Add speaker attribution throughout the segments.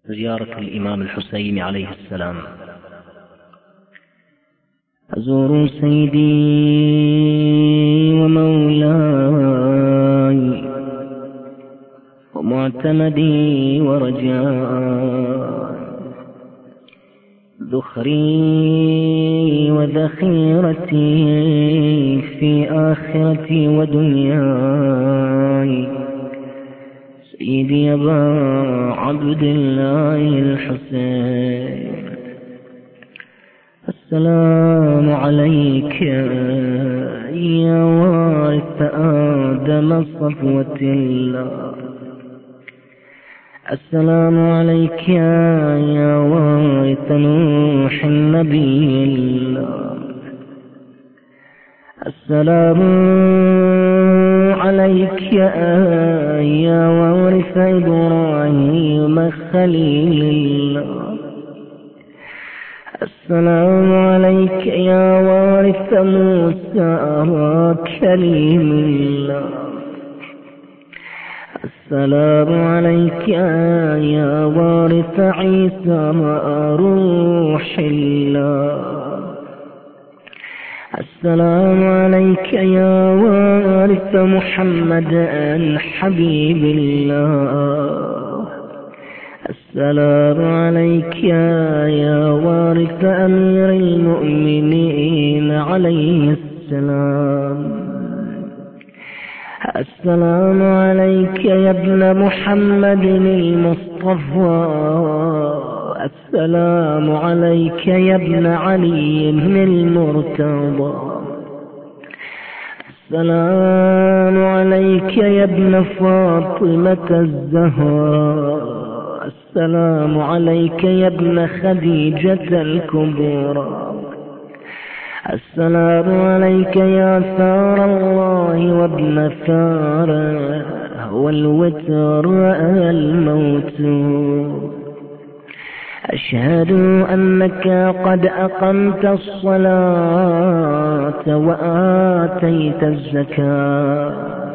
Speaker 1: زيارة الإمام الحسين عليه السلام. أزور سيدي ومولاي ومعتمدي ورجاء، ذخري وذخيرتي في آخرتي ودنياي، سيدي أبا عبد الله الحسين. السلام عليك يا وارث آدم صفوة الله، السلام عليك يا وارث نوح النبي الله، السلام عليك يا وارث إبراهيم خليل الله، السلام عليك يا وارث موسى كليم الله، السلام عليك يا وارث عيسى روح الله، السلام عليك يا وارث محمد حبيب الله، السلام عليك يا وارث أمير المؤمنين عليه السلام، السلام عليك يا ابن محمد المصطفى، السلام عليك يا ابن علي المرتضى، السلام عليك يا ابن فاطمة الزهراء، السلام عليك يا ابن خديجة الكبرى، السلام عليك يا ثار الله وابن ثاره والوتر الموت، أشهد أنك قد أقمت الصلاة وآتيت الزكاة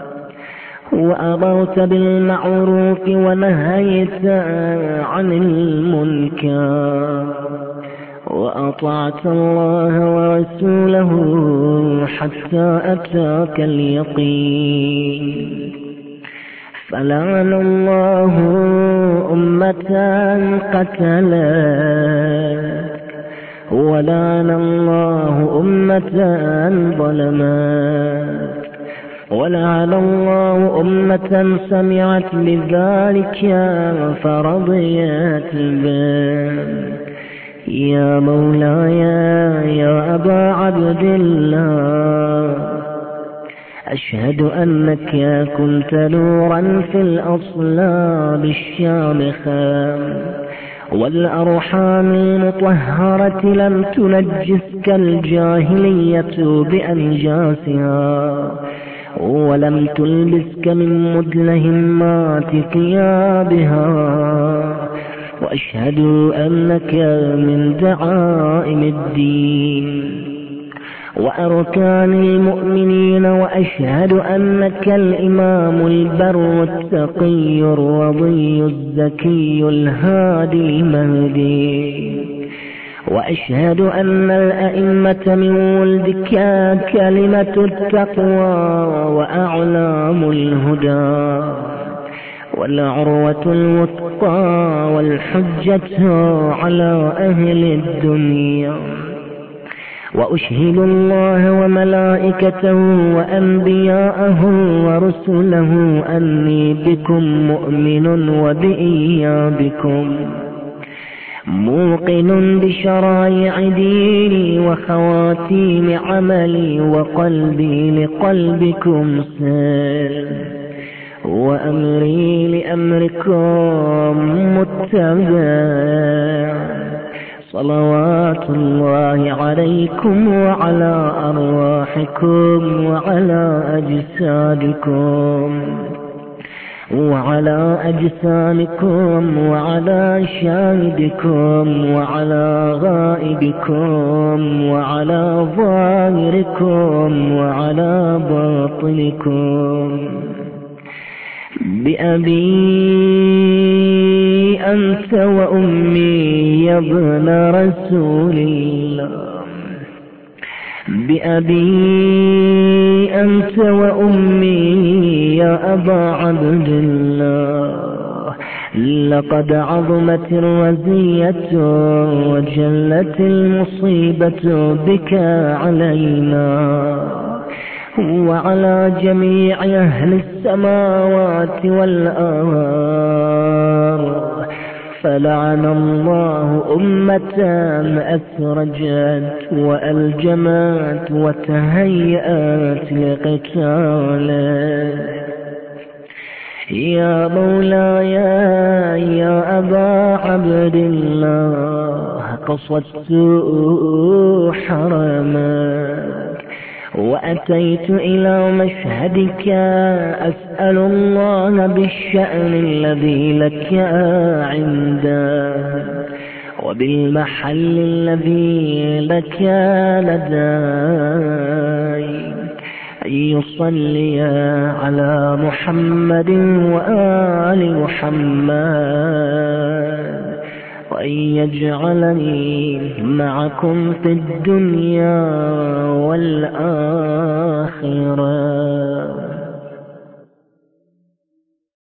Speaker 1: وأمرت بالمعروف ونهيت عن المنكر وأطعت الله ورسوله حتى أتاك اليقين، فلعن الله أمة قتلت ولعن الله أمة ظلمت ولعن الله أمة سمعت بذلك فرضيت به. يا مولاي يا أبا عبد الله، أشهد أنك كنت نورا في الأصلاب الشامخة والأرحام المطهرة، لم تنجسك الجاهلية بأنجاسها ولم تلبسك من مدلهمات ثيابها، وأشهد أنك من دعائم الدين وأركان المؤمنين، وأشهد أنك الإمام البر التقي الرضي الزكي الهادي المهدي، وأشهد أن الأئمة من ولدك كلمة التقوى وأعلام الهدى والعروة الوثقى والحجة على أهل الدنيا، وأشهد الله وملائكته وأنبياءه ورسله أني بكم مؤمن وبإيابكم موقن بشرائع ديني وخواتيم عملي، وقلبي لقلبكم سر وأمري لأمركم متبع، صلوات الله عليكم وعلى أرواحكم وعلى أجسادكم وعلى أجسامكم وعلى شاهدكم وعلى غائبكم وعلى ظاهركم وعلى باطنكم، بأبي أنت وأمي يا ابن رسول الله، بأبي أنت وأمي يا أبا عبد الله، لقد عظمت الرزية وجلت المصيبة بك علينا وعلى جميع أهل السماوات والأرض، فلعن الله أمة أسرجت وألجمت وتهيأت لقتاله. يا مولاي يا أبا عبد الله، قصدت حرمك وأتيت إلى مشهدك أسأل الله بالشأن الذي لك عنده وبالمحل الذي لك لدي أن يصلي على محمد وآل محمد، وأن يجعلني معكم في الدنيا والآخرة.